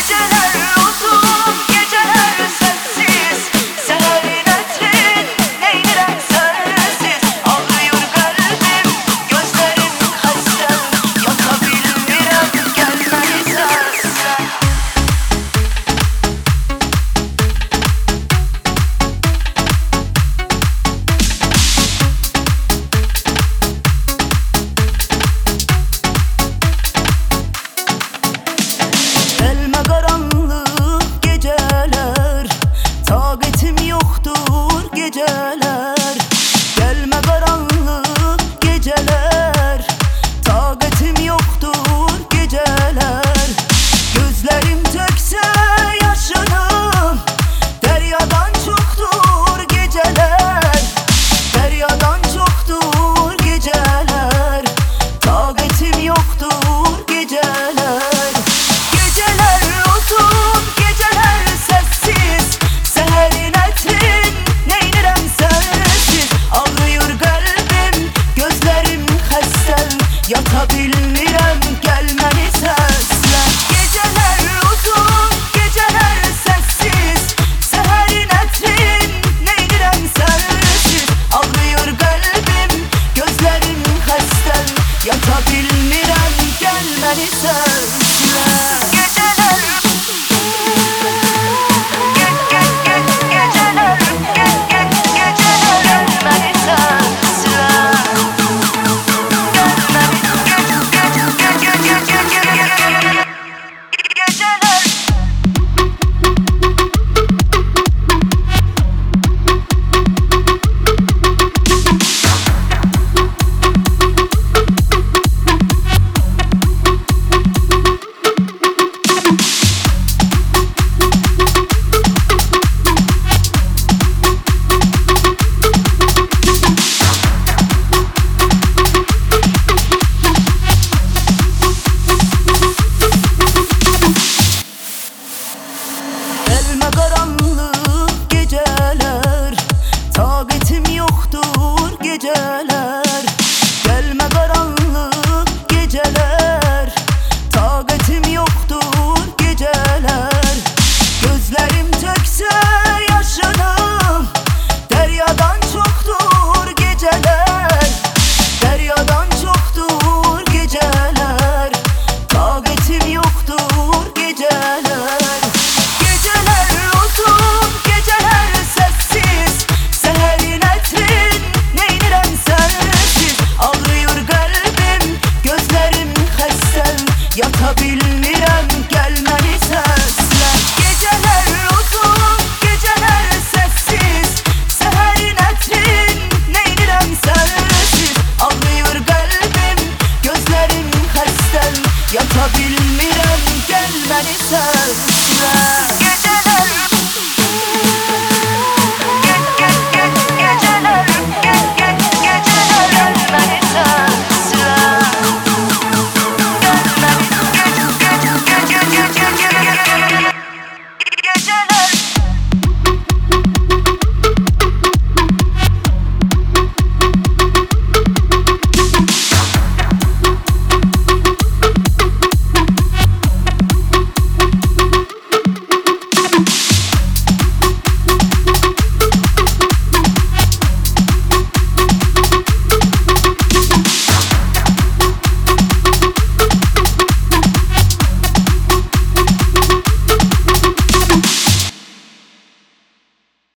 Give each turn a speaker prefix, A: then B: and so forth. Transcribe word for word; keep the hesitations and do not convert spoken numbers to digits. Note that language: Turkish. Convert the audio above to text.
A: geceler, gelme karanlık geceler. Takatim yoktur geceler. Gözlerim tökse yaşını, deryadan çoktur geceler. Deryadan çoktur geceler. Takatim yoktur geceler. Geceler uzun, geceler sessiz. Seherin etrin, neynirem sensiz. Ağrıyor kalbim, gözlerim xəstəl. Yata bilmirəm, gəlməni səslə. Geceler uzun, geceler sessiz. Seherin etrin, neynirem sensiz. Ağrıyor kalbim, gözlerim xəstəl. Yata bilmirəm, gəlməni səslə. Gelme karanlık geceler, takatim yoktur geceler. Gelme karanlık geceler, takatim yoktur geceler. Gözlerim tökse yaşını, deryadan çoktur geceler. Deryadan çoktur geceler. Takatim yoktur geceler. Yata bilmirəm, gəlmə